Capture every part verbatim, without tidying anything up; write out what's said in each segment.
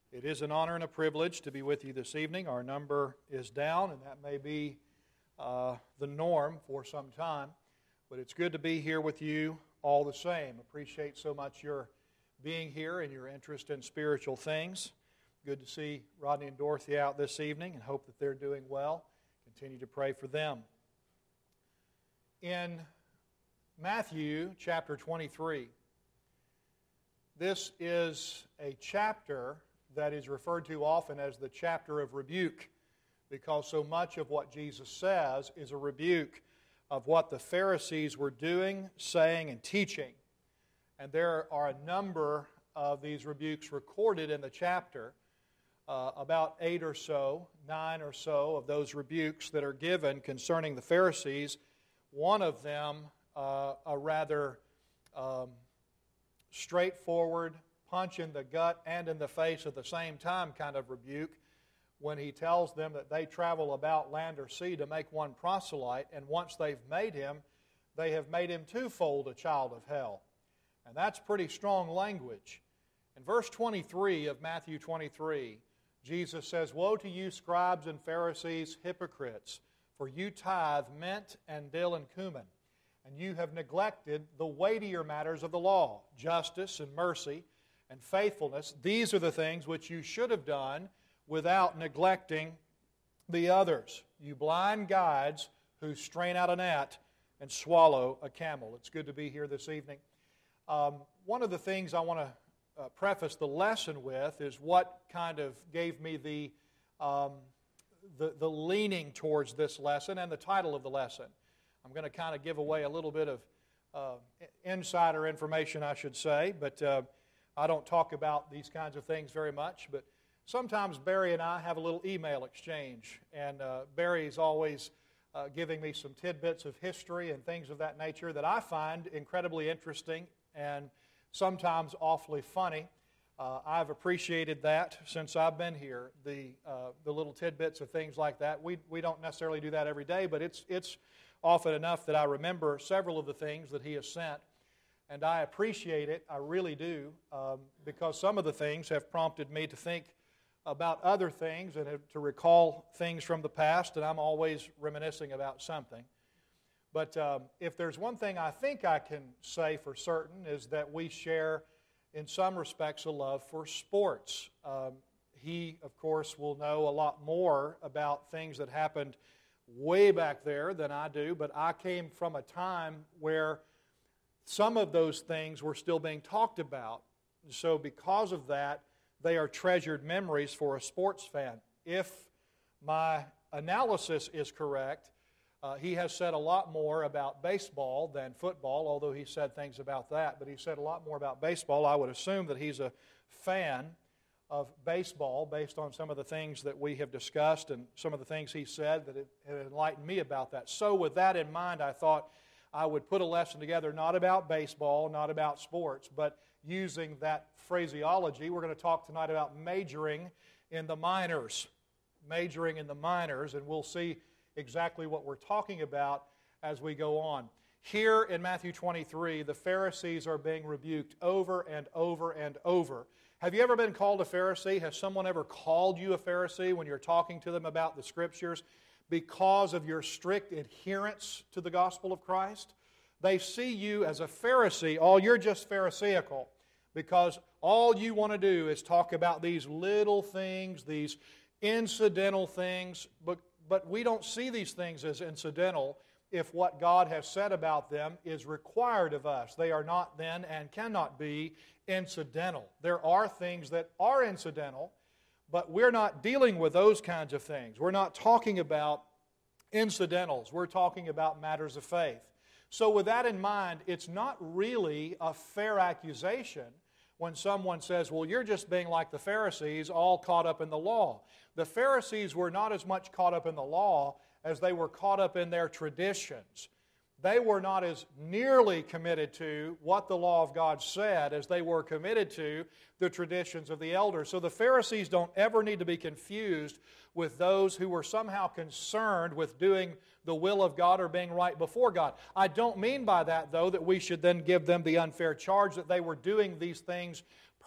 It is an honor and a privilege to be with you this evening. Our number is down, and that may be uh, the norm for some time, but it's good to be here with you all the same. Appreciate so much your being here and your interest in spiritual things. Good to see Rodney and Dorothy out this evening, and hope that they're doing well. Continue to pray for them. In Matthew chapter twenty-three, this is a chapter that is referred to often as the chapter of rebuke, because so much of what Jesus says is a rebuke of what the Pharisees were doing, saying, and teaching. And there are a number of these rebukes recorded in the chapter, uh, about eight or so, nine or so of those rebukes that are given concerning the Pharisees. One of them, uh, a rather um, straightforward, punch in the gut and in the face at the same time kind of rebuke, when he tells them that they travel about land or sea to make one proselyte, and once they've made him, they have made him twofold a child of hell. And that's pretty strong language. In verse twenty-three of Matthew twenty-three, Jesus says, "Woe to you, scribes and Pharisees, hypocrites, for you tithe mint and dill and cumin, and you have neglected the weightier matters of the law, justice and mercy, and faithfulness. These are the things which you should have done without neglecting the others. You blind guides who strain out a gnat and swallow a camel." It's good to be here this evening. Um, one of the things I want to uh, preface the lesson with is what kind of gave me the, um, the, the leaning towards this lesson and the title of the lesson. I'm going to kind of give away a little bit of uh, insider information, I should say, but uh, I don't talk about these kinds of things very much, but sometimes Barry and I have a little email exchange, and uh, Barry's always uh, giving me some tidbits of history and things of that nature that I find incredibly interesting and sometimes awfully funny. Uh, I've appreciated that since I've been here, the uh, the little tidbits of things like that. We we don't necessarily do that every day, but it's it's often enough that I remember several of the things that he has sent. And I appreciate it, I really do, um, because some of the things have prompted me to think about other things and to recall things from the past, and I'm always reminiscing about something. But um, if there's one thing I think I can say for certain is that we share, in some respects, a love for sports. Um, he, of course, will know a lot more about things that happened way back there than I do, but I came from a time where some of those things were still being talked about. So because of that, they are treasured memories for a sports fan. If my analysis is correct, uh, he has said a lot more about baseball than football, although he said things about that, but he said a lot more about baseball. I would assume that he's a fan of baseball based on some of the things that we have discussed and some of the things he said that it, it enlightened me about that. So with that in mind, I thought I would put a lesson together not about baseball, not about sports, but using that phraseology. We're going to talk tonight about majoring in the minors. Majoring in the minors, and we'll see exactly what we're talking about as we go on. Here in Matthew twenty-three, the Pharisees are being rebuked over and over and over. Have you ever been called a Pharisee? Has someone ever called you a Pharisee when you're talking to them about the Scriptures? Because of your strict adherence to the gospel of Christ? They see you as a Pharisee. Oh, you're just Pharisaical, because all you want to do is talk about these little things, these incidental things, but, but we don't see these things as incidental if what God has said about them is required of us. They are not then and cannot be incidental. There are things that are incidental, but we're not dealing with those kinds of things. We're not talking about incidentals. We're talking about matters of faith. So with that in mind, it's not really a fair accusation when someone says, well, you're just being like the Pharisees, all caught up in the law. The Pharisees were not as much caught up in the law as they were caught up in their traditions. They were not as nearly committed to what the law of God said as they were committed to the traditions of the elders. So the Pharisees don't ever need to be confused with those who were somehow concerned with doing the will of God or being right before God. I don't mean by that, though, that we should then give them the unfair charge that they were doing these things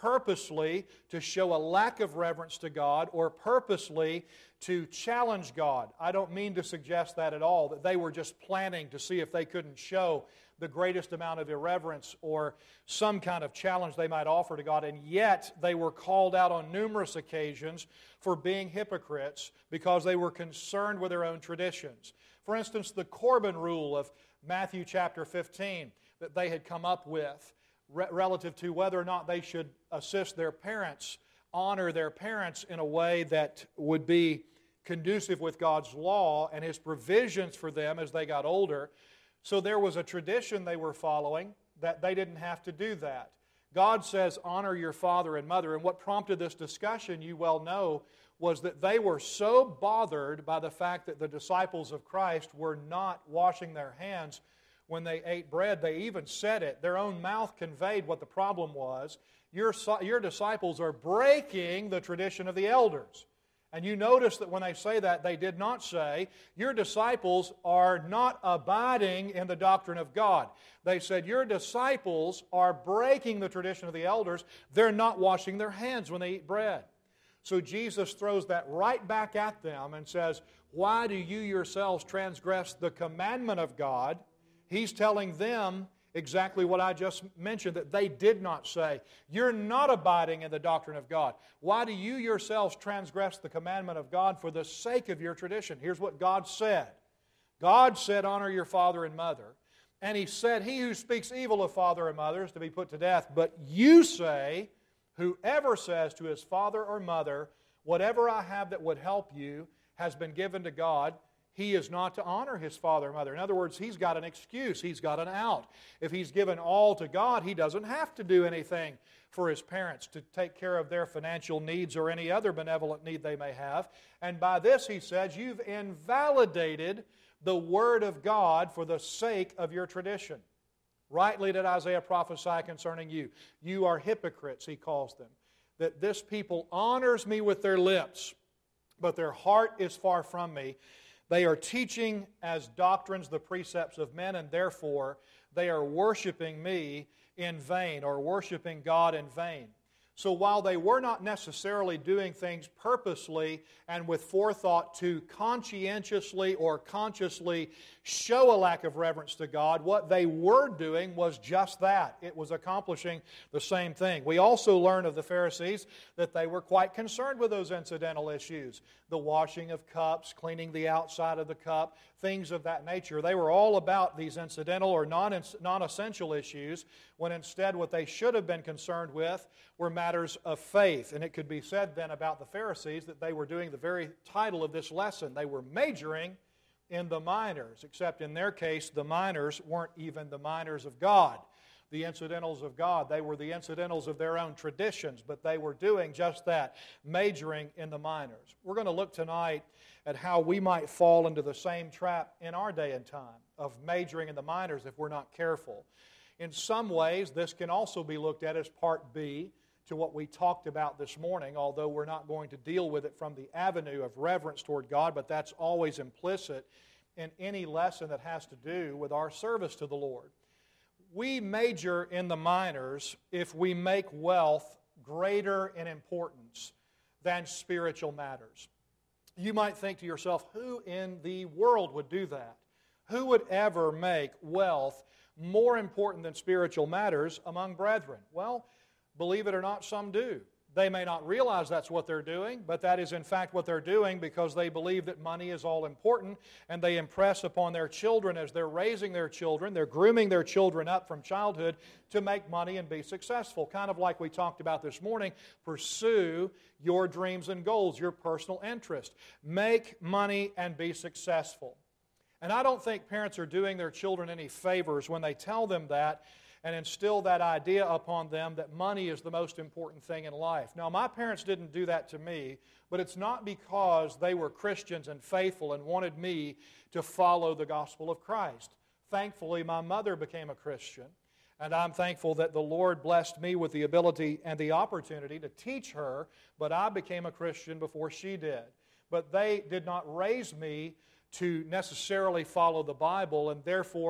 purposely to show a lack of reverence to God or purposely to challenge God. I don't mean to suggest that at all, that they were just planning to see if they couldn't show the greatest amount of irreverence or some kind of challenge they might offer to God, and yet they were called out on numerous occasions for being hypocrites because they were concerned with their own traditions. For instance, the Corban rule of Matthew chapter fifteen that they had come up with re- relative to whether or not they should assist their parents, honor their parents in a way that would be conducive with God's law and His provisions for them as they got older. So there was a tradition they were following that they didn't have to do that. God says, honor your father and mother. And what prompted this discussion, you well know, was that they were so bothered by the fact that the disciples of Christ were not washing their hands when they ate bread. They even said it. Their own mouth conveyed what the problem was. Your, your disciples are breaking the tradition of the elders. And you notice that when they say that, they did not say, your disciples are not abiding in the doctrine of God. They said, your disciples are breaking the tradition of the elders. They're not washing their hands when they eat bread. So Jesus throws that right back at them and says, why do you yourselves transgress the commandment of God? He's telling them exactly what I just mentioned, that they did not say. You're not abiding in the doctrine of God. Why do you yourselves transgress the commandment of God for the sake of your tradition? Here's what God said. God said, honor your father and mother. And He said, he who speaks evil of father and mother is to be put to death. But you say, whoever says to his father or mother, whatever I have that would help you has been given to God, he is not to honor his father or mother. In other words, he's got an excuse. He's got an out. If he's given all to God, he doesn't have to do anything for his parents to take care of their financial needs or any other benevolent need they may have. And by this, he says, you've invalidated the Word of God for the sake of your tradition. Rightly did Isaiah prophesy concerning you. You are hypocrites, he calls them. That this people honors me with their lips, but their heart is far from me. They are teaching as doctrines the precepts of men, and therefore they are worshiping me in vain, or worshiping God in vain. So while they were not necessarily doing things purposely and with forethought to conscientiously or consciously show a lack of reverence to God, what they were doing was just that. It was accomplishing the same thing. We also learn of the Pharisees that they were quite concerned with those incidental issues. The washing of cups, cleaning the outside of the cup, things of that nature. They were all about these incidental or non, non-essential issues, when instead what they should have been concerned with were matters of faith. And it could be said then about the Pharisees that they were doing the very title of this lesson. They were majoring in the minors, except in their case, the minors weren't even the minors of God. The incidentals of God, they were the incidentals of their own traditions, but they were doing just that, majoring in the minors. We're going to look tonight at how we might fall into the same trap in our day and time of majoring in the minors if we're not careful. In some ways, this can also be looked at as part B to what we talked about this morning, although we're not going to deal with it from the avenue of reverence toward God, but that's always implicit in any lesson that has to do with our service to the Lord. We major in the minors if we make wealth greater in importance than spiritual matters. You might think to yourself, who in the world would do that? Who would ever make wealth more important than spiritual matters among brethren? Well, believe it or not, some do. They may not realize that's what they're doing, but that is in fact what they're doing because they believe that money is all important, and they impress upon their children as they're raising their children, they're grooming their children up from childhood to make money and be successful. Kind of like we talked about this morning, pursue your dreams and goals, your personal interest. Make money and be successful. And I don't think parents are doing their children any favors when they tell them that and instill that idea upon them that money is the most important thing in life. Now, my parents didn't do that to me, but it's not because they were Christians and faithful and wanted me to follow the gospel of Christ. Thankfully, my mother became a Christian, and I'm thankful that the Lord blessed me with the ability and the opportunity to teach her, but I became a Christian before she did. But they did not raise me to necessarily follow the Bible, and therefore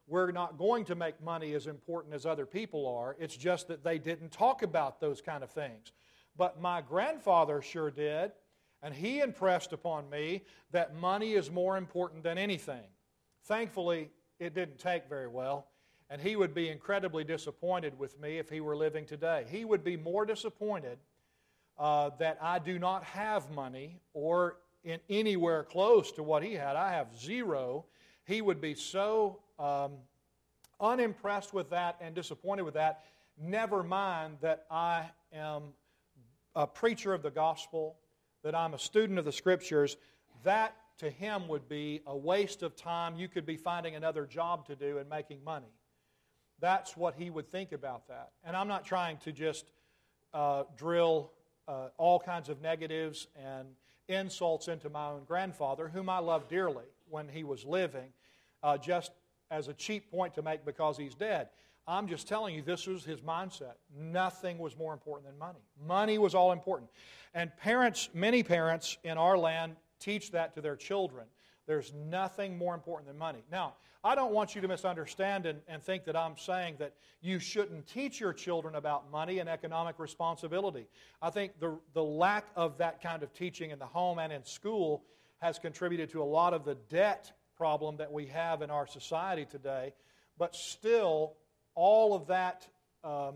we're not going to make money as important as other people are. It's just that they didn't talk about those kind of things. But my grandfather sure did, and he impressed upon me that money is more important than anything. Thankfully, it didn't take very well, and he would be incredibly disappointed with me if he were living today. He would be more disappointed uh, that I do not have money or in anywhere close to what he had. I have zero. He would be so um, unimpressed with that and disappointed with that, never mind that I am a preacher of the gospel, that I'm a student of the Scriptures. That to him would be a waste of time. You could be finding another job to do and making money. That's what he would think about that. And I'm not trying to just uh, drill uh, all kinds of negatives and insults into my own grandfather, whom I loved dearly when he was living, uh, just as a cheap point to make because he's dead. I'm just telling you, this was his mindset. Nothing was more important than money. Money was all important. And parents, many parents in our land teach that to their children. There's nothing more important than money. Now, I don't want you to misunderstand and, and think that I'm saying that you shouldn't teach your children about money and economic responsibility. I think the, the lack of that kind of teaching in the home and in school has contributed to a lot of the debt problem that we have in our society today. But still, all of that um,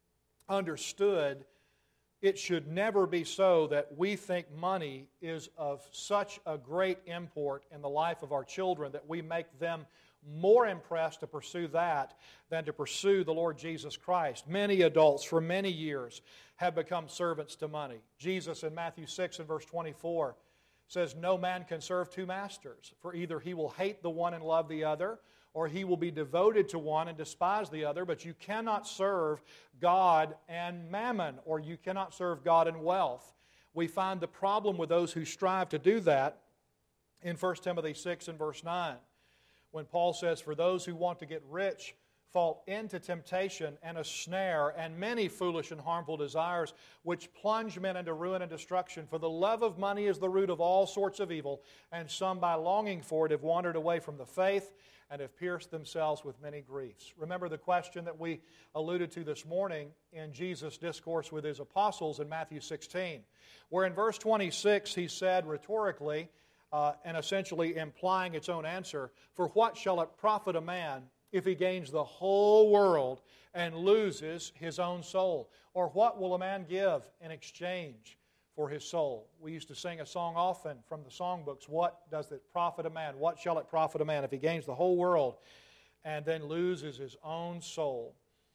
understood, it should never be so that we think money is of such a great import in the life of our children that we make them more impressed to pursue that than to pursue the Lord Jesus Christ. Many adults for many years have become servants to money. Jesus in Matthew six and verse twenty-four says, "No man can serve two masters, for either he will hate the one and love the other, or he will be devoted to one and despise the other. But you cannot serve God and mammon, or you cannot serve God and wealth." We find the problem with those who strive to do that in First Timothy six and verse nine, when Paul says, "For those who want to get rich fall into temptation and a snare and many foolish and harmful desires, which plunge men into ruin and destruction. For the love of money is the root of all sorts of evil, and some by longing for it have wandered away from the faith and have pierced themselves with many griefs." Remember the question that we alluded to this morning in Jesus' discourse with His apostles in Matthew sixteen, where in verse twenty-six He said rhetorically, uh, and essentially implying its own answer, "For what shall it profit a man if he gains the whole world and loses his own soul? Or what will a man give in exchange for his soul?" We used to sing a song often from the songbooks, "What does it profit a man? What shall it profit a man if he gains the whole world and then loses his own soul?"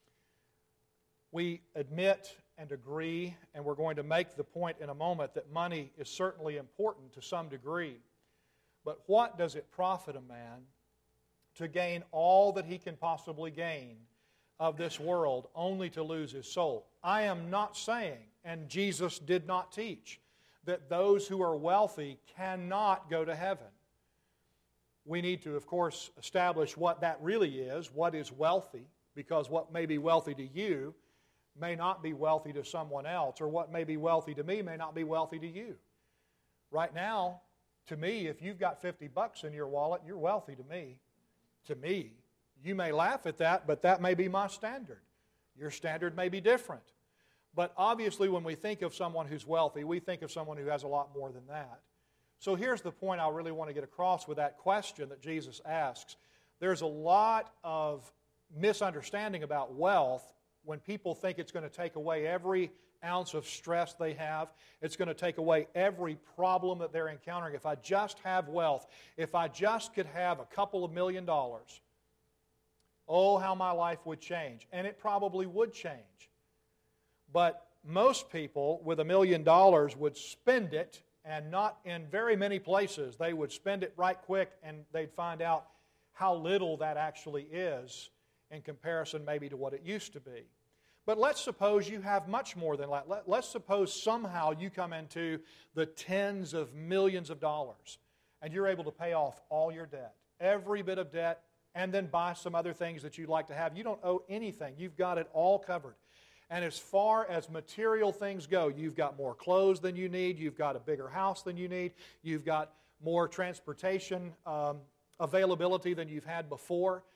We admit and agree, and we're going to make the point in a moment, that money is certainly important to some degree. But what does it profit a man to gain all that he can possibly gain of this world, only to lose his soul? I am not saying, and Jesus did not teach, that those who are wealthy cannot go to heaven. We need to, of course, establish what that really is, what is wealthy, because what may be wealthy to you may not be wealthy to someone else, or what may be wealthy to me may not be wealthy to you. Right now, to me, if you've got fifty bucks in your wallet, you're wealthy to me. To me. You may laugh at that, but that may be my standard. Your standard may be different. But obviously when we think of someone who's wealthy, we think of someone who has a lot more than that. So here's the point I really want to get across with that question that Jesus asks. There's a lot of misunderstanding about wealth when people think it's going to take away every ounce of stress they have. It's going to take away every problem that they're encountering. If I just have wealth, if I just could have a couple of million dollars, oh, how my life would change. And it probably would change. But most people with a million dollars would spend it, and not in very many places. They would spend it right quick, and they'd find out how little that actually is in comparison maybe to what it used to be. But let's suppose you have much more than that. Let's suppose somehow you come into the tens of millions of dollars and you're able to pay off all your debt, every bit of debt, and then buy some other things that you'd like to have. You don't owe anything. You've got it all covered. And as far as material things go, you've got more clothes than you need, you've got a bigger house than you need, you've got more transportation um, availability than you've had before.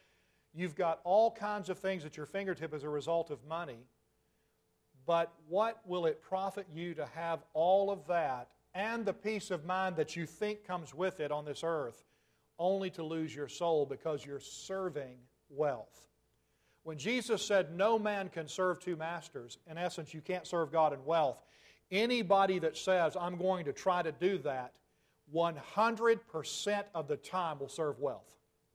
You've got all kinds of things at your fingertip as a result of money. But what will it profit you to have all of that and the peace of mind that you think comes with it on this earth, only to lose your soul because you're serving wealth? When Jesus said no man can serve two masters, in essence, you can't serve God and wealth. Anybody that says, I'm going to try to do that, one hundred percent of the time will serve wealth.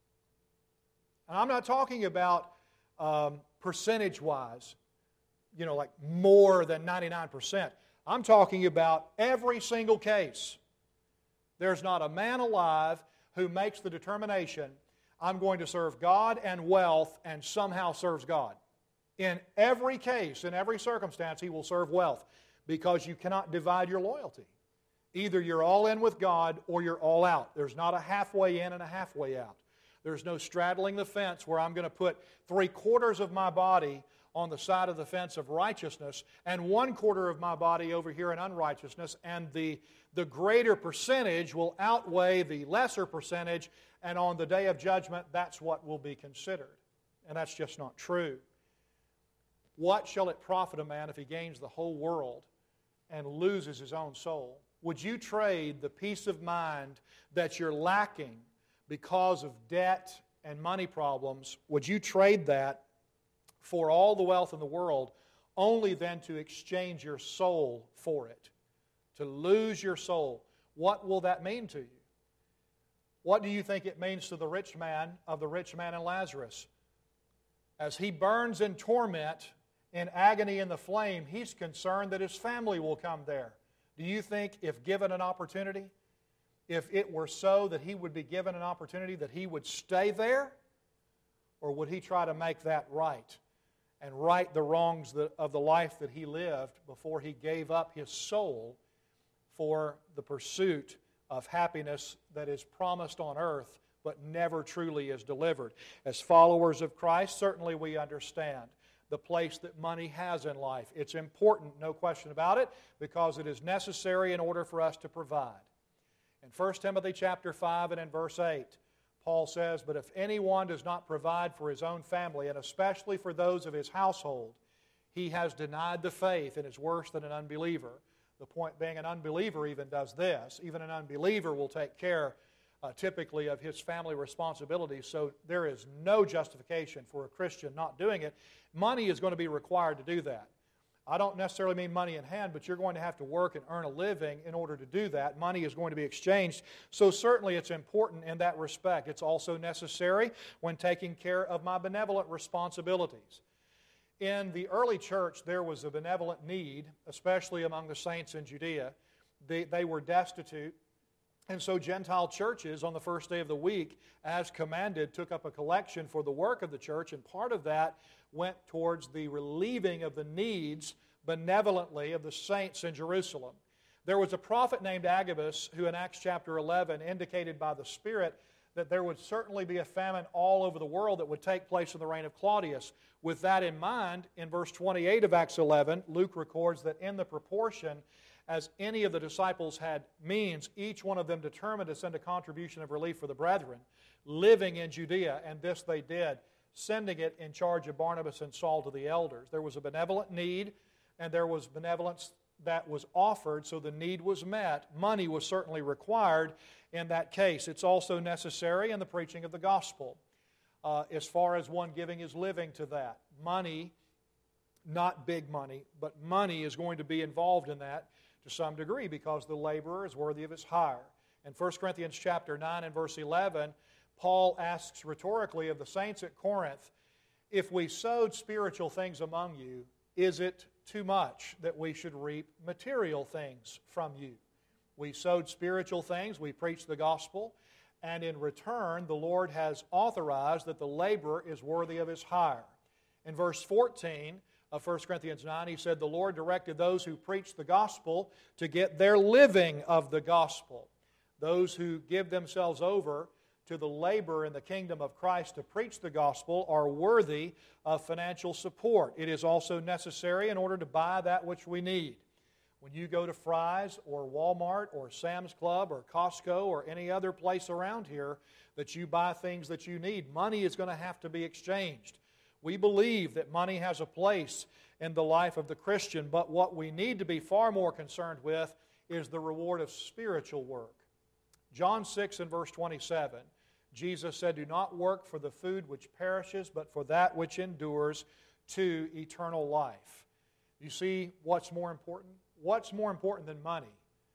And I'm not talking about um, percentage-wise, you know, like more than ninety-nine percent. I'm talking about every single case. There's not a man alive who makes the determination, I'm going to serve God and wealth, and somehow serves God. In every case, in every circumstance, he will serve wealth, because you cannot divide your loyalty. Either you're all in with God or you're all out. There's not a halfway in and a halfway out. There's no straddling the fence where I'm going to put three quarters of my body on the side of the fence of righteousness and one quarter of my body over here in unrighteousness, and the, the greater percentage will outweigh the lesser percentage, and on the day of judgment, that's what will be considered. And that's just not true. What shall it profit a man if he gains the whole world and loses his own soul? Would you trade the peace of mind that you're lacking because of debt and money problems, would you trade that for all the wealth in the world, only then to exchange your soul for it? To lose your soul. What will that mean to you? What do you think it means to the rich man of the rich man and Lazarus? As he burns in torment, in agony in the flame, he's concerned that his family will come there. Do you think if given an opportunity, if it were so that he would be given an opportunity, that he would stay there? Or would he try to make that right and right the wrongs of the life that he lived before he gave up his soul for the pursuit of happiness that is promised on earth but never truly is delivered? As followers of Christ, certainly we understand the place that money has in life. It's important, no question about it, because it is necessary in order for us to provide. In First Timothy chapter five and in verse eight, Paul says, "But if anyone does not provide for his own family, and especially for those of his household, he has denied the faith and is worse than an unbeliever." The point being, an unbeliever even does this. Even an unbeliever will take care uh, typically of his family responsibilities, so there is no justification for a Christian not doing it. Money is going to be required to do that. I don't necessarily mean money in hand, but you're going to have to work and earn a living in order to do that. Money is going to be exchanged. So certainly it's important in that respect. It's also necessary when taking care of my benevolent responsibilities. In the early church, there was a benevolent need, especially among the saints in Judea. They, they were destitute. And so Gentile churches on the first day of the week, as commanded, took up a collection for the work of the church, and part of that went towards the relieving of the needs benevolently of the saints in Jerusalem. There was a prophet named Agabus who in Acts chapter eleven indicated by the Spirit that there would certainly be a famine all over the world that would take place in the reign of Claudius. With that in mind, in verse twenty-eight of Acts eleven, Luke records that in the proportion as any of the disciples had means, each one of them determined to send a contribution of relief for the brethren living in Judea, and this they did, sending it in charge of Barnabas and Saul to the elders. There was a benevolent need, and there was benevolence that was offered, so the need was met. Money was certainly required in that case. It's also necessary in the preaching of the gospel, uh, as far as one giving his living to that. Money, not big money, but money is going to be involved in that to some degree, because the laborer is worthy of his hire. In First Corinthians chapter nine and verse eleven, Paul asks rhetorically of the saints at Corinth, "If we sowed spiritual things among you, is it too much that we should reap material things from you?" We sowed spiritual things, we preached the gospel, and in return the Lord has authorized that the laborer is worthy of his hire. In verse fourteen of First Corinthians nine, he said, "The Lord directed those who preach the gospel to get their living of the gospel." Those who give themselves over to the labor in the kingdom of Christ to preach the gospel are worthy of financial support. It is also necessary in order to buy that which we need. When you go to Fry's or Walmart or Sam's Club or Costco or any other place around here that you buy things that you need, money is going to have to be exchanged. We believe that money has a place in the life of the Christian, but what we need to be far more concerned with is the reward of spiritual work. John six and verse twenty-seven, Jesus said, "Do not work for the food which perishes, but for that which endures to eternal life." You see what's more important? What's more important than money?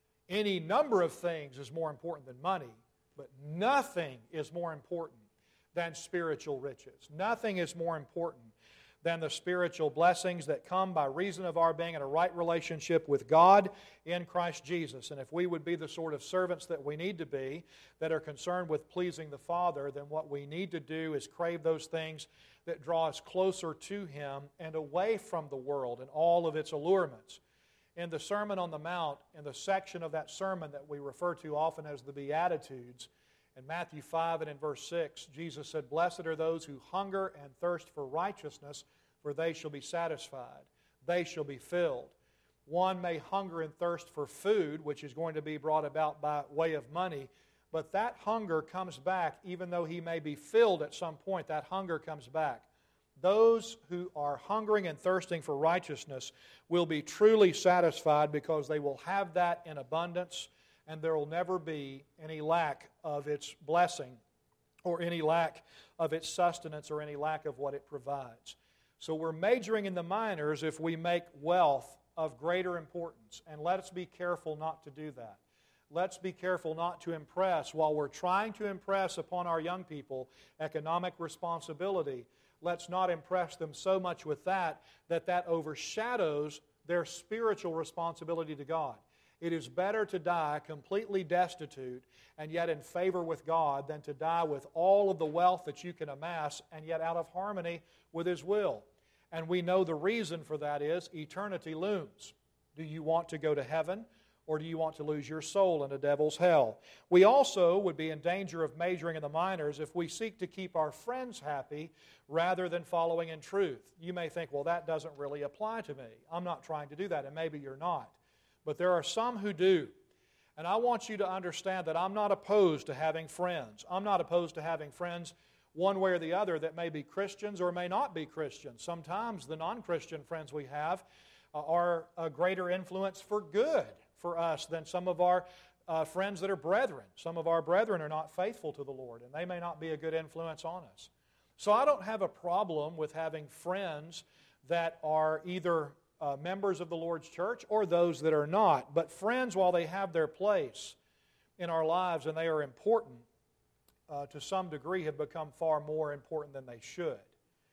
Any number of things is more important than money, but nothing is more important than spiritual riches. Nothing is more important than the spiritual blessings that come by reason of our being in a right relationship with God in Christ Jesus. And if we would be the sort of servants that we need to be, that are concerned with pleasing the Father, then what we need to do is crave those things that draw us closer to Him and away from the world and all of its allurements. In the Sermon on the Mount, in the section of that sermon that we refer to often as the Beatitudes, in Matthew five and in verse six, Jesus said, "Blessed are those who hunger and thirst for righteousness, for they shall be satisfied. They shall be filled." One may hunger and thirst for food, which is going to be brought about by way of money, but that hunger comes back even though he may be filled at some point. That hunger comes back. Those who are hungering and thirsting for righteousness will be truly satisfied because they will have that in abundance, and there will never be any lack of its blessing or any lack of its sustenance or any lack of what it provides. So we're majoring in the minors if we make wealth of greater importance, and let's be careful not to do that. Let's be careful not to impress, while we're trying to impress upon our young people economic responsibility, let's not impress them so much with that that that overshadows their spiritual responsibility to God. It is better to die completely destitute and yet in favor with God than to die with all of the wealth that you can amass and yet out of harmony with His will. And we know the reason for that is eternity looms. Do you want to go to heaven, or do you want to lose your soul in a devil's hell? We also would be in danger of majoring in the minors if we seek to keep our friends happy rather than following in truth. You may think, well, that doesn't really apply to me. I'm not trying to do that, and maybe you're not. But there are some who do. And I want you to understand that I'm not opposed to having friends. I'm not opposed to having friends one way or the other that may be Christians or may not be Christians. Sometimes the non-Christian friends we have uh, are a greater influence for good for us than some of our uh, friends that are brethren. Some of our brethren are not faithful to the Lord, and they may not be a good influence on us. So I don't have a problem with having friends that are either Uh, members of the Lord's church or those that are not. But friends, while they have their place in our lives and they are important, uh, to some degree have become far more important than they should.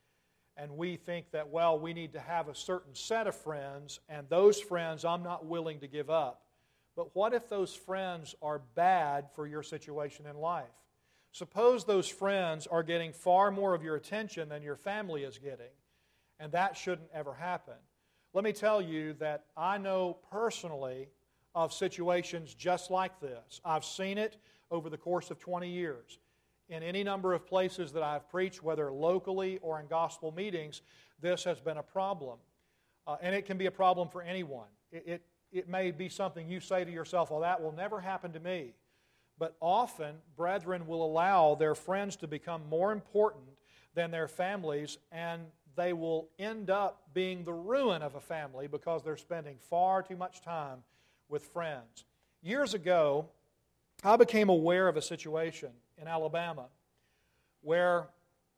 And we think that, well, we need to have a certain set of friends, and those friends I'm not willing to give up. But what if those friends are bad for your situation in life? Suppose those friends are getting far more of your attention than your family is getting, and that shouldn't ever happen. Let me tell you that I know personally of situations just like this. I've seen it over the course of twenty years. In any number of places that I've preached, whether locally or in gospel meetings, this has been a problem. Uh, and it can be a problem for anyone. It, it, it may be something you say to yourself, well, that will never happen to me. But often, brethren will allow their friends to become more important than their families, and they will end up being the ruin of a family because they're spending far too much time with friends. Years ago, I became aware of a situation in Alabama where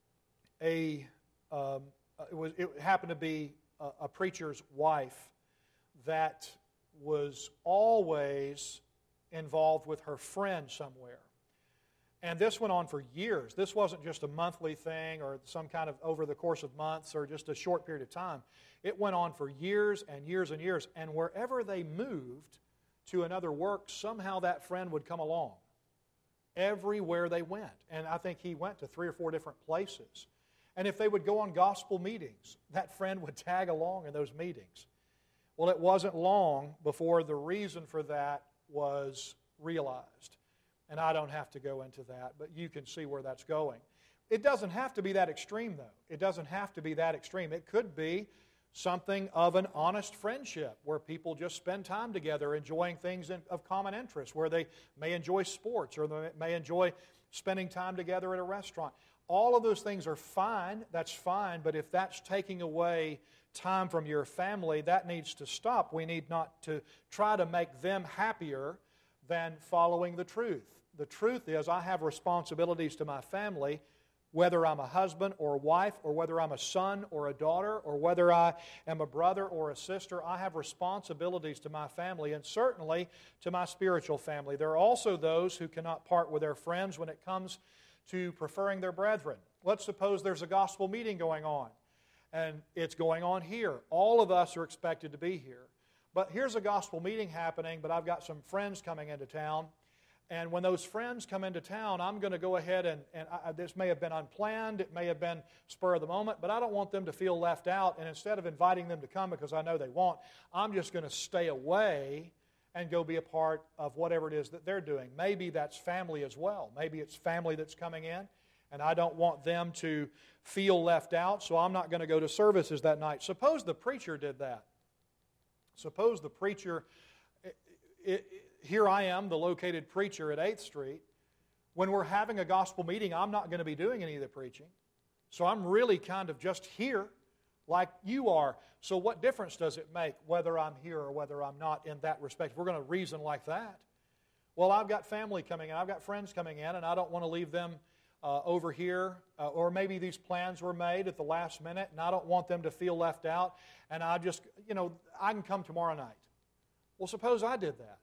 a um, it, was, it happened to be a, a preacher's wife that was always involved with her friend somewhere. And this went on for years. This wasn't just a monthly thing or some kind of over the course of months or just a short period of time. It went on for years and years and years. And wherever they moved to another work, somehow that friend would come along. Everywhere they went. And I think he went to three or four different places. And if they would go on gospel meetings, that friend would tag along in those meetings. Well, it wasn't long before the reason for that was realized. And I don't have to go into that, but you can see where that's going. It doesn't have to be that extreme, though. It doesn't have to be that extreme. It could be something of an honest friendship where people just spend time together enjoying things in, of common interest, where they may enjoy sports or they may enjoy spending time together at a restaurant. All of those things are fine. That's fine. But if that's taking away time from your family, that needs to stop. We need not to try to make them happier than following the truth. The truth is, I have responsibilities to my family, whether I'm a husband or a wife, or whether I'm a son or a daughter, or whether I am a brother or a sister. I have responsibilities to my family, and certainly to my spiritual family. There are also those who cannot part with their friends when it comes to preferring their brethren. Let's suppose there's a gospel meeting going on, and it's going on here. All of us are expected to be here. But here's a gospel meeting happening, but I've got some friends coming into town. And when those friends come into town, I'm going to go ahead and, and I, this may have been unplanned, it may have been spur of the moment, but I don't want them to feel left out. And instead of inviting them to come because I know they won't, I'm just going to stay away and go be a part of whatever it is that they're doing. Maybe that's family as well. Maybe it's family that's coming in, and I don't want them to feel left out, so I'm not going to go to services that night. Suppose the preacher did that. Suppose the preacher... It, it, Here I am, the located preacher at eighth Street. When we're having a gospel meeting, I'm not going to be doing any of the preaching. So I'm really kind of just here like you are. So what difference does it make whether I'm here or whether I'm not in that respect? We're going to reason like that. Well, I've got family coming in, I've got friends coming in, and I don't want to leave them uh, over here. Uh, or maybe these plans were made at the last minute, and I don't want them to feel left out. And I just, you know, I can come tomorrow night. Well, suppose I did that.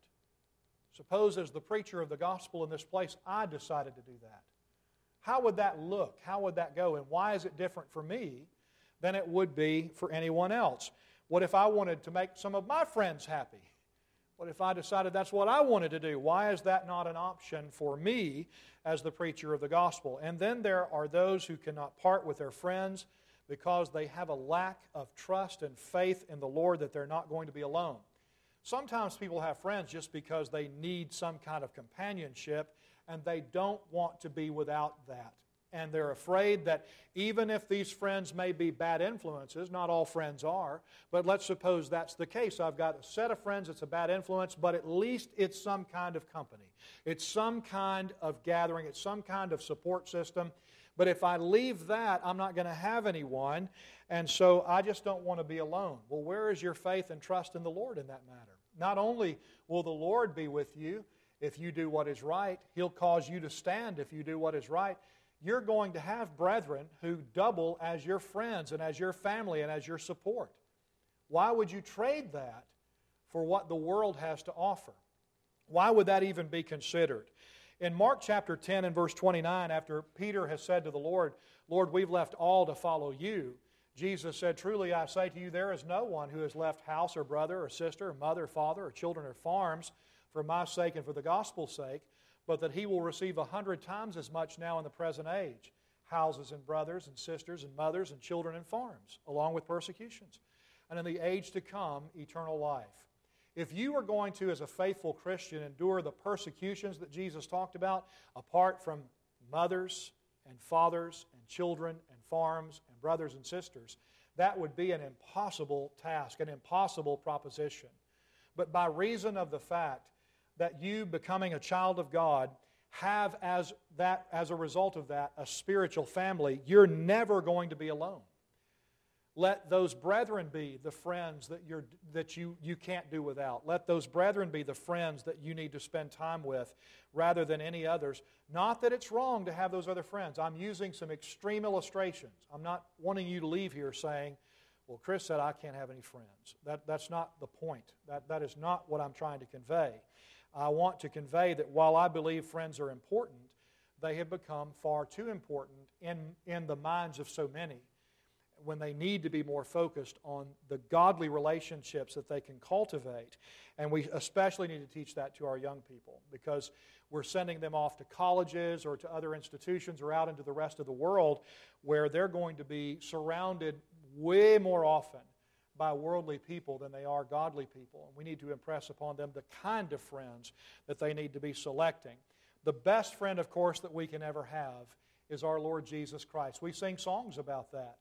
Suppose as the preacher of the gospel in this place, I decided to do that. How would that look? How would that go? And why is it different for me than it would be for anyone else? What if I wanted to make some of my friends happy? What if I decided that's what I wanted to do? Why is that not an option for me as the preacher of the gospel? And then there are those who cannot part with their friends because they have a lack of trust and faith in the Lord that they're not going to be alone. Sometimes people have friends just because they need some kind of companionship, and they don't want to be without that. And they're afraid that even if these friends may be bad influences, not all friends are, but let's suppose that's the case. I've got a set of friends that's a bad influence, but at least it's some kind of company. It's some kind of gathering. It's some kind of support system. But if I leave that, I'm not going to have anyone, and so I just don't want to be alone. Well, where is your faith and trust in the Lord in that matter? Not only will the Lord be with you if you do what is right, He'll cause you to stand if you do what is right. You're going to have brethren who double as your friends and as your family and as your support. Why would you trade that for what the world has to offer? Why would that even be considered? In Mark chapter ten and verse twenty-nine, after Peter has said to the Lord, Lord, we've left all to follow you, Jesus said, truly I say to you, there is no one who has left house or brother or sister or mother, father or children or farms for my sake and for the gospel's sake, but that he will receive a hundred times as much now in the present age, houses and brothers and sisters and mothers and children and farms, along with persecutions, and in the age to come, eternal life. If you are going to, as a faithful Christian, endure the persecutions that Jesus talked about, apart from mothers and fathers and children and farms and brothers and sisters, that would be an impossible task, an impossible proposition. But by reason of the fact that you, becoming a child of God, have as that as a result of that a spiritual family, you're never going to be alone. Let those brethren be the friends that you're that you, you can't do without. Let those brethren be the friends that you need to spend time with rather than any others. Not that it's wrong to have those other friends. I'm using some extreme illustrations. I'm not wanting you to leave here saying, well, Chris said I can't have any friends. That, that's not the point. That, that is not what I'm trying to convey. I want to convey that while I believe friends are important, they have become far too important in, in the minds of so many, when they need to be more focused on the godly relationships that they can cultivate. And we especially need to teach that to our young people, because we're sending them off to colleges or to other institutions or out into the rest of the world where they're going to be surrounded way more often by worldly people than they are godly people. And we need to impress upon them the kind of friends that they need to be selecting. The best friend, of course, that we can ever have is our Lord Jesus Christ. We sing songs about that.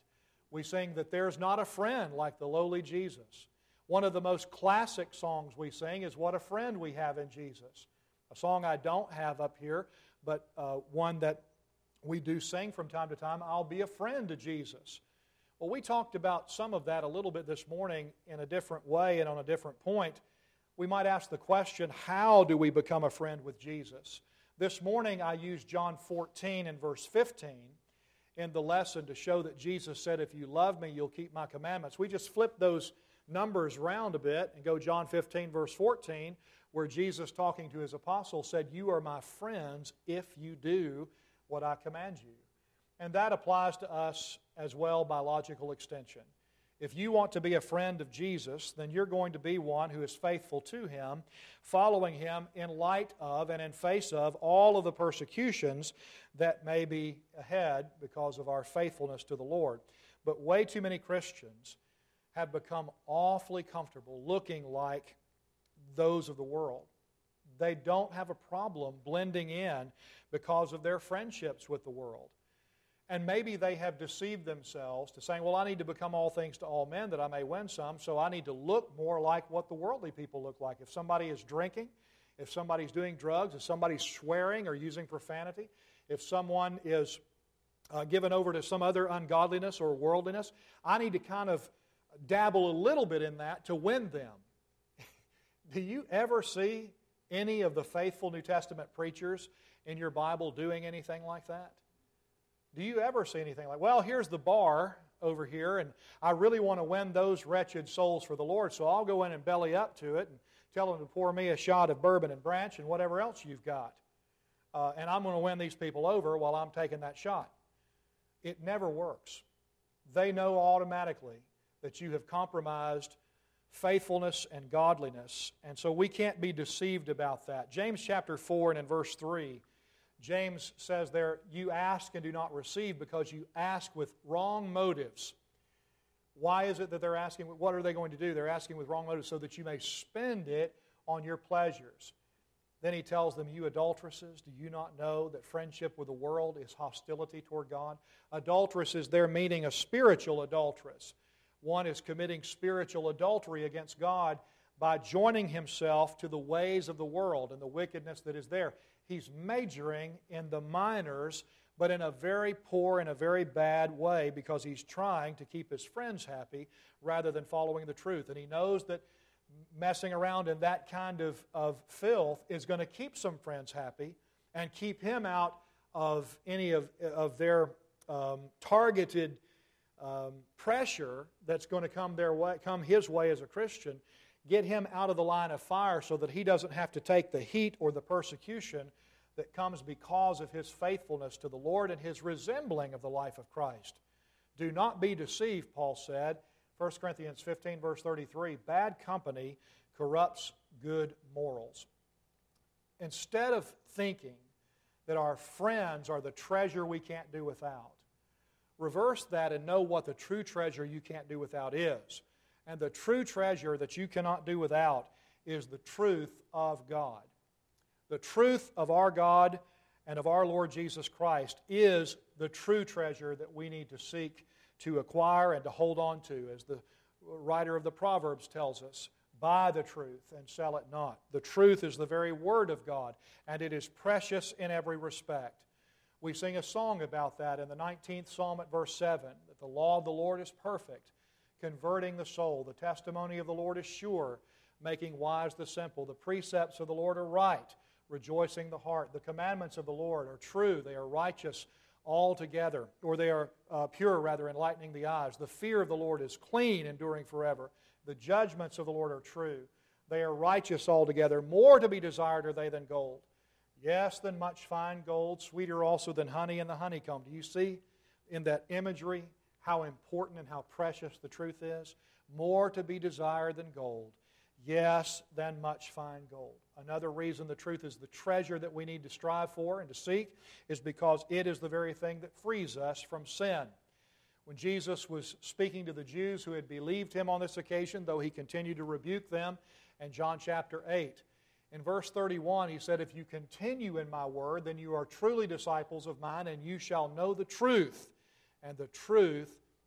We sing that there's not a friend like the lowly Jesus. One of the most classic songs we sing is What a Friend We Have in Jesus. A song I don't have up here, but uh, one that we do sing from time to time, I'll be a friend to Jesus. Well, we talked about some of that a little bit this morning in a different way and on a different point. We might ask the question, how do we become a friend with Jesus? This morning I used John fourteen and verse fifteen in the lesson to show that Jesus said, if you love me, you'll keep my commandments. We just flip those numbers around a bit and go John fifteen verse fourteen, where Jesus, talking to His apostles, said, you are my friends if you do what I command you. And that applies to us as well by logical extension. If you want to be a friend of Jesus, then you're going to be one who is faithful to Him, following Him in light of and in face of all of the persecutions that may be ahead because of our faithfulness to the Lord. But way too many Christians have become awfully comfortable looking like those of the world. They don't have a problem blending in because of their friendships with the world. And maybe they have deceived themselves to saying, well, I need to become all things to all men that I may win some, so I need to look more like what the worldly people look like. If somebody is drinking, if somebody's doing drugs, if somebody's swearing or using profanity, if someone is uh, given over to some other ungodliness or worldliness, I need to kind of dabble a little bit in that to win them. Do you ever see any of the faithful New Testament preachers in your Bible doing anything like that? Do you ever see anything like, well, here's the bar over here, and I really want to win those wretched souls for the Lord, so I'll go in and belly up to it and tell them to pour me a shot of bourbon and branch and whatever else you've got. Uh, and I'm going to win these people over while I'm taking that shot. It never works. They know automatically that you have compromised faithfulness and godliness, and so we can't be deceived about that. James chapter four and in verse three, James says there, you ask and do not receive because you ask with wrong motives. Why is it that they're asking? What are they going to do? They're asking with wrong motives so that you may spend it on your pleasures. Then he tells them, you adulteresses, do you not know that friendship with the world is hostility toward God? Adulteress is there meaning a spiritual adulteress. One is committing spiritual adultery against God by joining himself to the ways of the world and the wickedness that is there. He's majoring in the minors, but in a very poor and a very bad way because he's trying to keep his friends happy rather than following the truth. And he knows that messing around in that kind of, of filth is going to keep some friends happy and keep him out of any of, of their um, targeted um, pressure that's going to come their way, come his way as a Christian. Get him out of the line of fire so that he doesn't have to take the heat or the persecution that comes because of his faithfulness to the Lord and his resembling of the life of Christ. Do not be deceived, Paul said, First Corinthians fifteen, verse thirty-three, bad company corrupts good morals. Instead of thinking that our friends are the treasure we can't do without, reverse that and know what the true treasure you can't do without is. And the true treasure that you cannot do without is the truth of God. The truth of our God and of our Lord Jesus Christ is the true treasure that we need to seek to acquire and to hold on to. As the writer of the Proverbs tells us, buy the truth and sell it not. The truth is the very Word of God, and it is precious in every respect. We sing a song about that in the nineteenth Psalm at verse seven, that the law of the Lord is perfect, converting the soul. The testimony of the Lord is sure, making wise the simple. The precepts of the Lord are right, rejoicing the heart. The commandments of the Lord are true. They are righteous altogether, or they are uh, pure, rather, enlightening the eyes. The fear of the Lord is clean, enduring forever. The judgments of the Lord are true. They are righteous altogether. More to be desired are they than gold. Yes, than much fine gold, sweeter also than honey and the honeycomb. Do you see in that imagery how important and how precious the truth is? More to be desired than gold. Yes, than much fine gold. Another reason the truth is the treasure that we need to strive for and to seek is because it is the very thing that frees us from sin. When Jesus was speaking to the Jews who had believed Him on this occasion, though He continued to rebuke them, in John chapter eight, in verse thirty-one, He said, if you continue in my word, then you are truly disciples of mine, and you shall know the truth, and the truth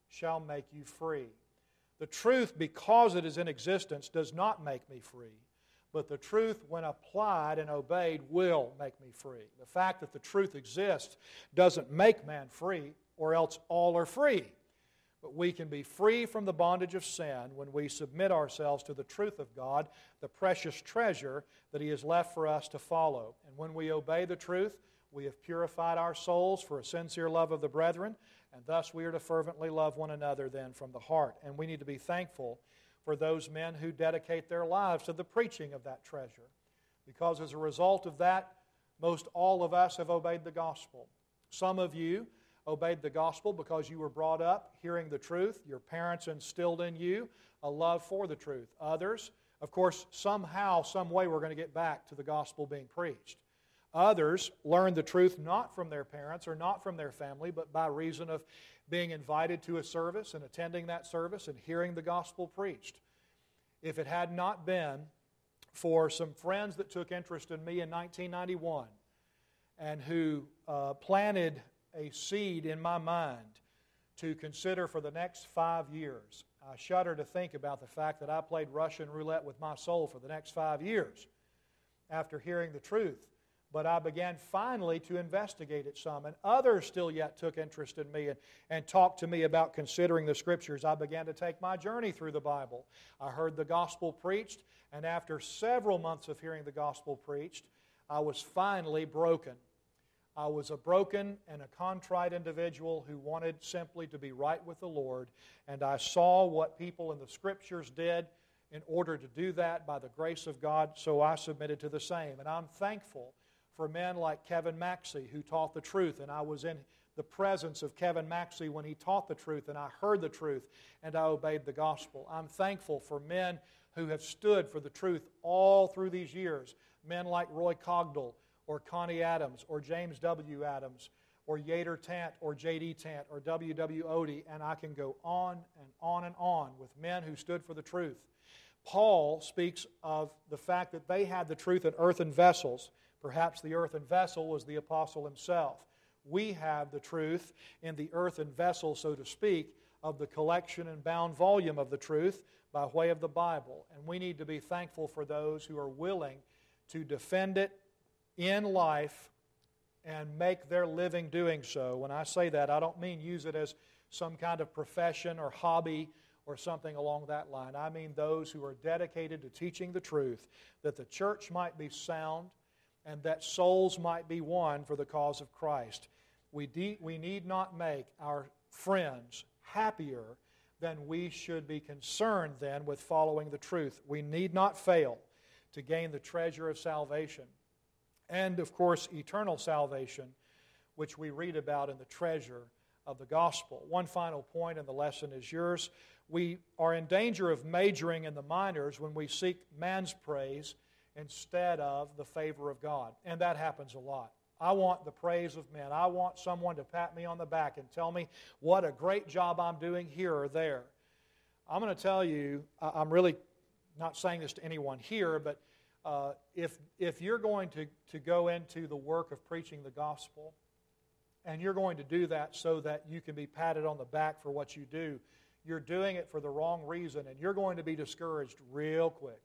shall make you free. The truth, because it is in existence, does not make me free. But the truth, when applied and obeyed, will make me free. The fact that the truth exists doesn't make man free, or else all are free. But we can be free from the bondage of sin when we submit ourselves to the truth of God, the precious treasure that He has left for us to follow. And when we obey the truth, we have purified our souls for a sincere love of the brethren, and thus we are to fervently love one another then from the heart. And we need to be thankful for those men who dedicate their lives to the preaching of that treasure, because as a result of that, most all of us have obeyed the gospel. Some of you obeyed the gospel because you were brought up hearing the truth. Your parents instilled in you a love for the truth. Others, of course, somehow, some way we're going to get back to the gospel being preached. Others learned the truth not from their parents or not from their family, but by reason of being invited to a service and attending that service and hearing the gospel preached. If it had not been for some friends that took interest in me in nineteen ninety-one and who uh, planted a seed in my mind to consider for the next five years, I shudder to think about the fact that I played Russian roulette with my soul for the next five years after hearing the truth. But I began finally to investigate it some, and others still yet took interest in me and, and talked to me about considering the Scriptures. I began to take my journey through the Bible. I heard the gospel preached, and after several months of hearing the gospel preached, I was finally broken. I was a broken and a contrite individual who wanted simply to be right with the Lord, and I saw what people in the Scriptures did in order to do that by the grace of God, so I submitted to the same. And I'm thankful for men like Kevin Maxey, who taught the truth, and I was in the presence of Kevin Maxey when he taught the truth, and I heard the truth, and I obeyed the gospel. I'm thankful for men who have stood for the truth all through these years, men like Roy Cogdell, or Connie Adams, or James W. Adams, or Yater Tant, or J D Tant, or W W Odie, and I can go on and on and on with men who stood for the truth. Paul speaks of the fact that they had the truth in earthen vessels. Perhaps the earthen vessel was the apostle himself. We have the truth in the earthen vessel, so to speak, of the collection and bound volume of the truth by way of the Bible. And we need to be thankful for those who are willing to defend it in life and make their living doing so. When I say that, I don't mean use it as some kind of profession or hobby or something along that line. I mean those who are dedicated to teaching the truth, that the church might be sound, and that souls might be won for the cause of Christ. We, de- we need not make our friends happier than we should be concerned then with following the truth. We need not fail to gain the treasure of salvation. And, of course, eternal salvation, which we read about in the treasure of the gospel. One final point, and the lesson is yours. We are in danger of majoring in the minors when we seek man's praise instead of the favor of God. And that happens a lot. I want the praise of men. I want someone to pat me on the back and tell me what a great job I'm doing here or there. I'm going to tell you, I'm really not saying this to anyone here, but uh, if, if you're going to, to go into the work of preaching the gospel, and you're going to do that so that you can be patted on the back for what you do, you're doing it for the wrong reason, and you're going to be discouraged real quick.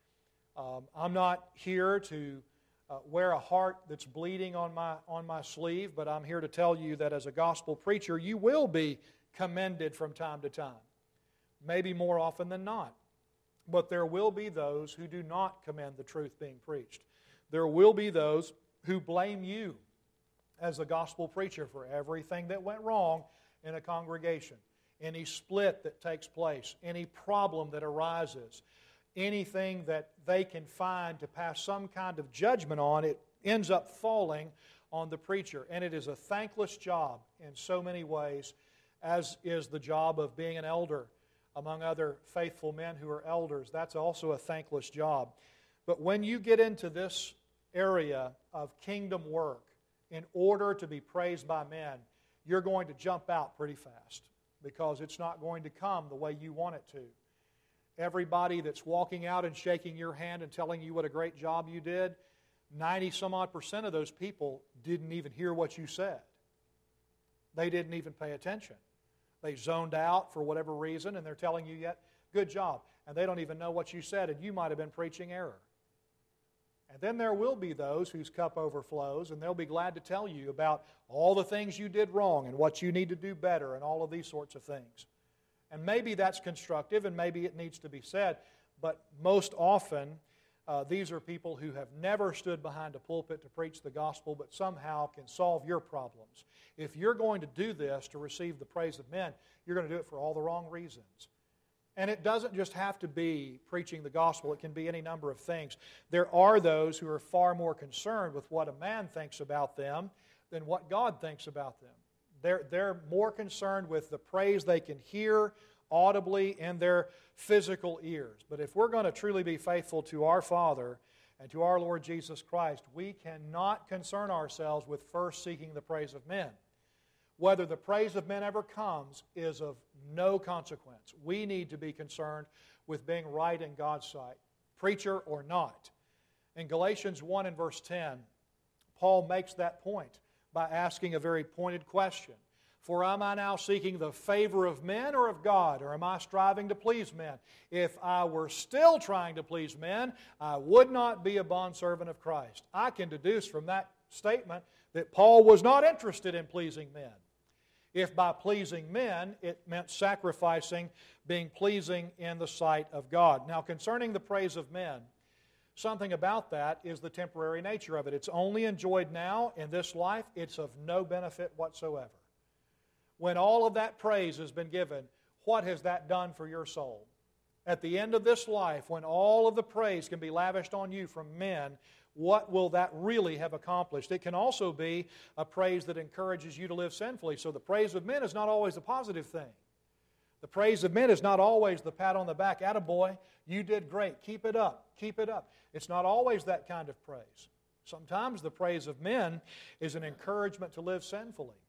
Um, I'm not here to uh, wear a heart that's bleeding on my, on my sleeve, but I'm here to tell you that as a gospel preacher, you will be commended from time to time, maybe more often than not. But there will be those who do not commend the truth being preached. There will be those who blame you as a gospel preacher for everything that went wrong in a congregation, any split that takes place, any problem that arises, anything that they can find to pass some kind of judgment on, it ends up falling on the preacher. And it is a thankless job in so many ways, as is the job of being an elder among other faithful men who are elders. That's also a thankless job. But when you get into this area of kingdom work, in order to be praised by men, you're going to jump out pretty fast because it's not going to come the way you want it to. Everybody that's walking out and shaking your hand and telling you what a great job you did, ninety some odd percent of those people didn't even hear what you said. They didn't even pay attention. They zoned out for whatever reason, and they're telling you yet, good job. And they don't even know what you said, and you might have been preaching error. And then there will be those whose cup overflows, and they'll be glad to tell you about all the things you did wrong and what you need to do better and all of these sorts of things. And maybe that's constructive, and maybe it needs to be said, but most often uh, these are people who have never stood behind a pulpit to preach the gospel, but somehow can solve your problems. If you're going to do this to receive the praise of men, you're going to do it for all the wrong reasons. And it doesn't just have to be preaching the gospel. It can be any number of things. There are those who are far more concerned with what a man thinks about them than what God thinks about them. They're, they're more concerned with the praise they can hear audibly in their physical ears. But if we're going to truly be faithful to our Father and to our Lord Jesus Christ, we cannot concern ourselves with first seeking the praise of men. Whether the praise of men ever comes is of no consequence. We need to be concerned with being right in God's sight, preacher or not. In Galatians one and verse ten, Paul makes that point by asking a very pointed question. For am I now seeking the favor of men or of God, or am I striving to please men? If I were still trying to please men, I would not be a bondservant of Christ. I can deduce from that statement that Paul was not interested in pleasing men. If by pleasing men, it meant sacrificing, being pleasing in the sight of God. Now, concerning the praise of men, something about that is the temporary nature of it. It's only enjoyed now in this life. It's of no benefit whatsoever. When all of that praise has been given, what has that done for your soul? At the end of this life, when all of the praise can be lavished on you from men, what will that really have accomplished? It can also be a praise that encourages you to live sinfully. So the praise of men is not always a positive thing. The praise of men is not always the pat on the back, attaboy, you did great, keep it up, keep it up. It's not always that kind of praise. Sometimes the praise of men is an encouragement to live sinfully.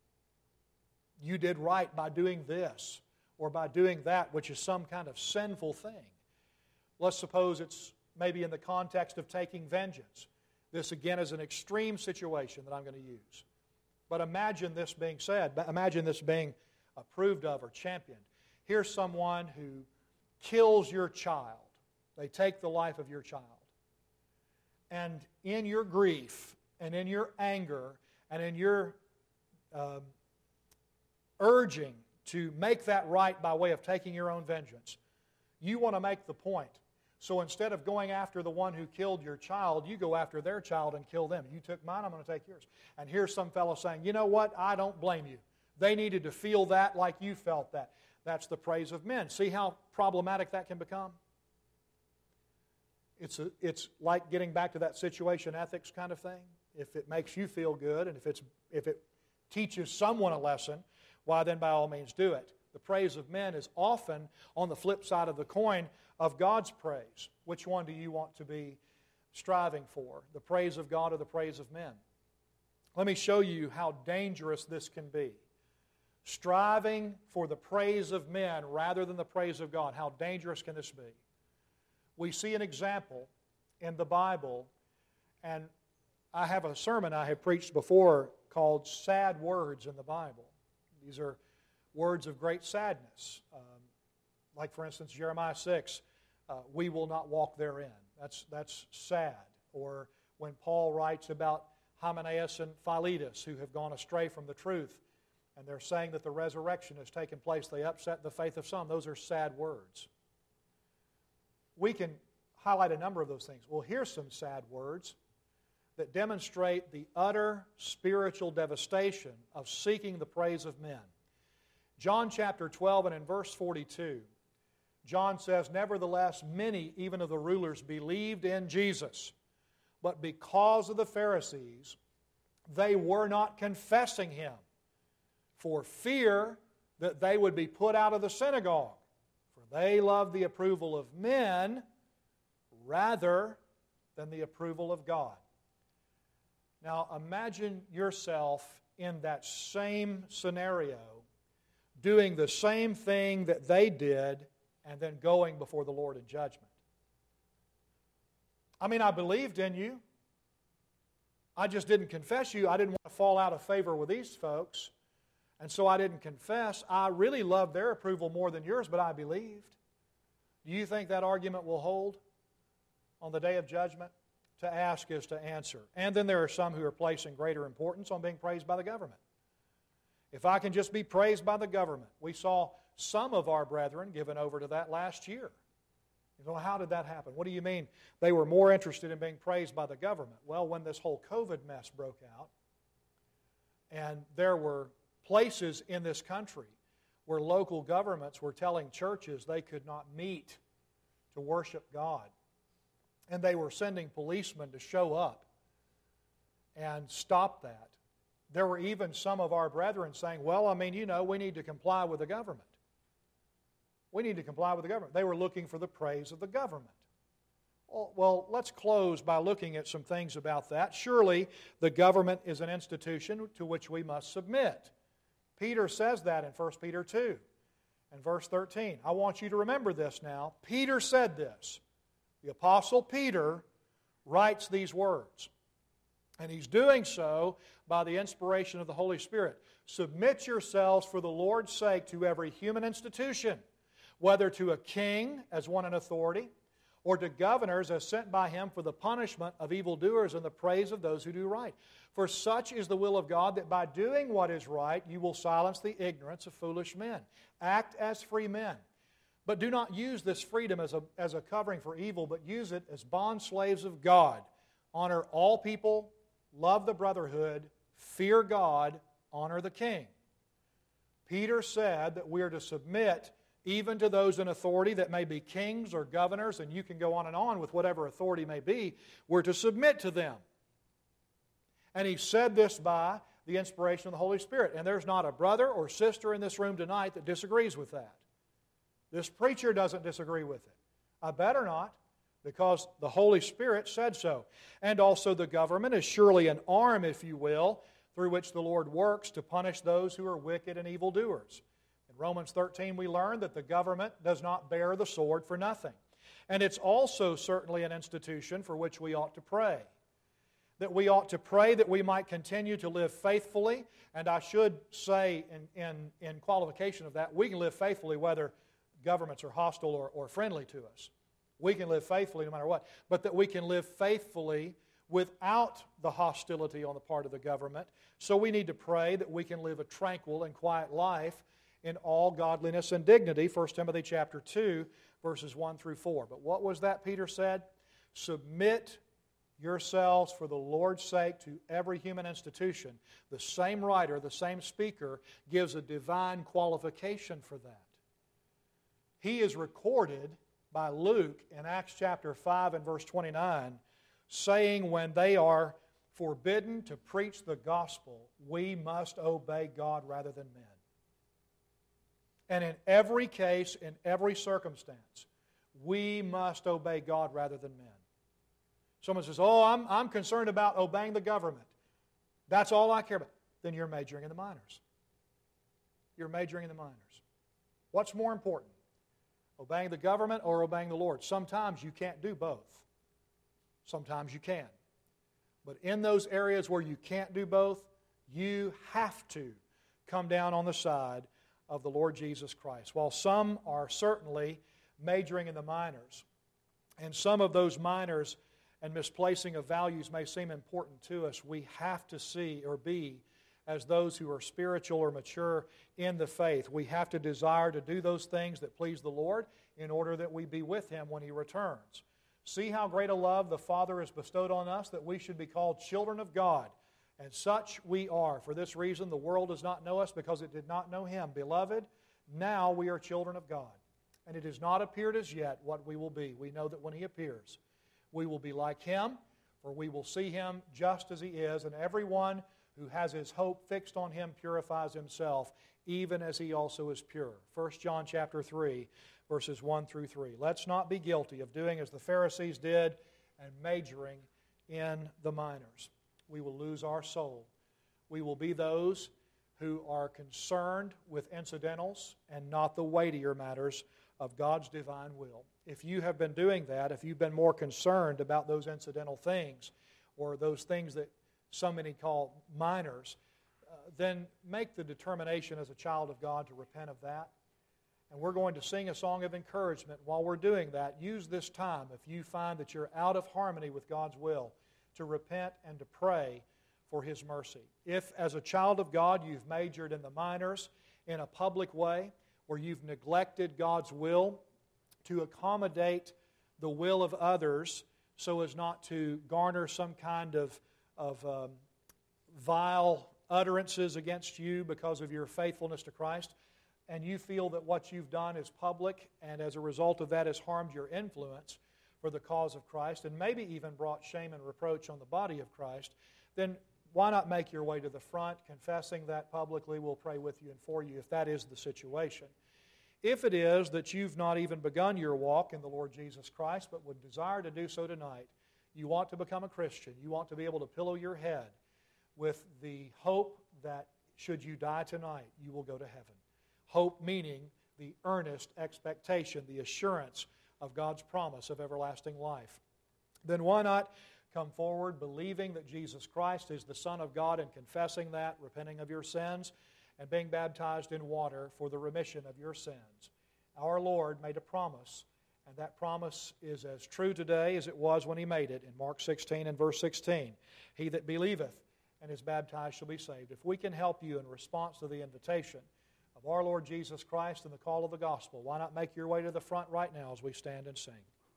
You did right by doing this or by doing that, which is some kind of sinful thing. Let's suppose it's maybe in the context of taking vengeance. This, again, is an extreme situation that I'm going to use. But imagine this being said. Imagine this being approved of or championed. Here's someone who kills your child. They take the life of your child. And in your grief and in your anger and in your uh, urging to make that right by way of taking your own vengeance, you want to make the point. So instead of going after the one who killed your child, you go after their child and kill them. You took mine, I'm going to take yours. And here's some fellow saying, you know what, I don't blame you. They needed to feel that like you felt that. That's the praise of men. See how problematic that can become? It's, a, it's like getting back to that situation ethics kind of thing. If it makes you feel good and if, it's, if it teaches someone a lesson, why then by all means do it. The praise of men is often on the flip side of the coin of God's praise. Which one do you want to be striving for? The praise of God or the praise of men? Let me show you how dangerous this can be. Striving for the praise of men rather than the praise of God. How dangerous can this be? We see an example in the Bible, and I have a sermon I have preached before called Sad Words in the Bible. These are words of great sadness. Um, like, for instance, Jeremiah six, uh, we will not walk therein. That's, that's sad. Or when Paul writes about Hymenaeus and Philetus, who have gone astray from the truth, and they're saying that the resurrection has taken place, they upset the faith of some. Those are sad words. We can highlight a number of those things. Well, here's some sad words that demonstrate the utter spiritual devastation of seeking the praise of men. John chapter twelve and in verse forty-two, John says, nevertheless, many, even of the rulers, believed in Jesus. But because of the Pharisees, they were not confessing Him, for fear that they would be put out of the synagogue. For they loved the approval of men rather than the approval of God. Now imagine yourself in that same scenario, doing the same thing that they did, and then going before the Lord in judgment. I mean, I believed in you. I just didn't confess you. I didn't want to fall out of favor with these folks. And so I didn't confess. I really loved their approval more than yours, but I believed. Do you think that argument will hold on the day of judgment? To ask is to answer. And then there are some who are placing greater importance on being praised by the government. If I can just be praised by the government. We saw some of our brethren given over to that last year. You know, how did that happen? What do you mean they were more interested in being praised by the government? Well, when this whole COVID mess broke out, and there were places in this country where local governments were telling churches they could not meet to worship God. And they were sending policemen to show up and stop that. There were even some of our brethren saying, well, I mean, you know, we need to comply with the government. We need to comply with the government. They were looking for the praise of the government. Well, let's close by looking at some things about that. Surely the government is an institution to which we must submit. Peter says that in First Peter two and verse thirteen. I want you to remember this now. Peter said this. The Apostle Peter writes these words. And he's doing so by the inspiration of the Holy Spirit. Submit yourselves for the Lord's sake to every human institution, whether to a king as one in authority, or to governors as sent by him for the punishment of evildoers and the praise of those who do right. For such is the will of God, that by doing what is right, you will silence the ignorance of foolish men. Act as free men. But do not use this freedom as a, as a covering for evil, but use it as bondslaves of God. Honor all people, love the brotherhood, fear God, honor the king. Peter said that we are to submit even to those in authority that may be kings or governors, and you can go on and on with whatever authority may be. We're to submit to them. And he said this by the inspiration of the Holy Spirit. And there's not a brother or sister in this room tonight that disagrees with that. This preacher doesn't disagree with it. I better not, because the Holy Spirit said so. And also the government is surely an arm, if you will, through which the Lord works to punish those who are wicked and evildoers. In Romans thirteen we learn that the government does not bear the sword for nothing. And it's also certainly an institution for which we ought to pray. That we ought to pray that we might continue to live faithfully. And I should say in, in, in qualification of that, we can live faithfully whether governments are hostile or, or friendly to us. We can live faithfully no matter what. But that we can live faithfully without the hostility on the part of the government. So we need to pray that we can live a tranquil and quiet life in all godliness and dignity. First Timothy chapter two, verses one through four. But what was that Peter said? Submit yourselves for the Lord's sake to every human institution. The same writer, the same speaker, gives a divine qualification for that. He is recorded by Luke in Acts chapter five and verse twenty-nine, saying when they are forbidden to preach the gospel, we must obey God rather than men. And in every case, in every circumstance, we must obey God rather than men. Someone says, oh, I'm, I'm concerned about obeying the government. That's all I care about. Then you're majoring in the minors. You're majoring in the minors. What's more important? Obeying the government or obeying the Lord? Sometimes you can't do both. Sometimes you can. But in those areas where you can't do both, you have to come down on the side of the Lord Jesus Christ. While some are certainly majoring in the minors, and some of those minors and misplacing of values may seem important to us, we have to see or be as those who are spiritual or mature in the faith. We have to desire to do those things that please the Lord in order that we be with Him when He returns. See how great a love the Father has bestowed on us, that we should be called children of God. And such we are. For this reason, the world does not know us because it did not know Him. Beloved, now we are children of God. And it has not appeared as yet what we will be. We know that when He appears, we will be like Him, for we will see Him just as He is. And everyone who has his hope fixed on Him purifies himself, even as He also is pure. First John chapter three, verses one through three. Let's not be guilty of doing as the Pharisees did and majoring in the minors. We will lose our soul. We will be those who are concerned with incidentals and not the weightier matters of God's divine will. If you have been doing that, if you've been more concerned about those incidental things or those things that so many call minors, uh, then make the determination as a child of God to repent of that. And we're going to sing a song of encouragement. While we're doing that, use this time, if you find that you're out of harmony with God's will, to repent and to pray for His mercy. If, as a child of God, you've majored in the minors in a public way, where you've neglected God's will to accommodate the will of others so as not to garner some kind of, of um, vile utterances against you because of your faithfulness to Christ, and you feel that what you've done is public, and as a result of that has harmed your influence for the cause of Christ, and maybe even brought shame and reproach on the body of Christ, then why not make your way to the front, confessing that publicly? We'll pray with you and for you if that is the situation. If it is that you've not even begun your walk in the Lord Jesus Christ, but would desire to do so tonight, you want to become a Christian, you want to be able to pillow your head with the hope that should you die tonight, you will go to heaven. Hope meaning the earnest expectation, the assurance of God's promise of everlasting life. Then why not come forward believing that Jesus Christ is the Son of God and confessing that, repenting of your sins, and being baptized in water for the remission of your sins. Our Lord made a promise, and that promise is as true today as it was when He made it in Mark sixteen and verse sixteen. He that believeth and is baptized shall be saved. If we can help you in response to the invitation of our Lord Jesus Christ and the call of the gospel, why not make your way to the front right now as we stand and sing?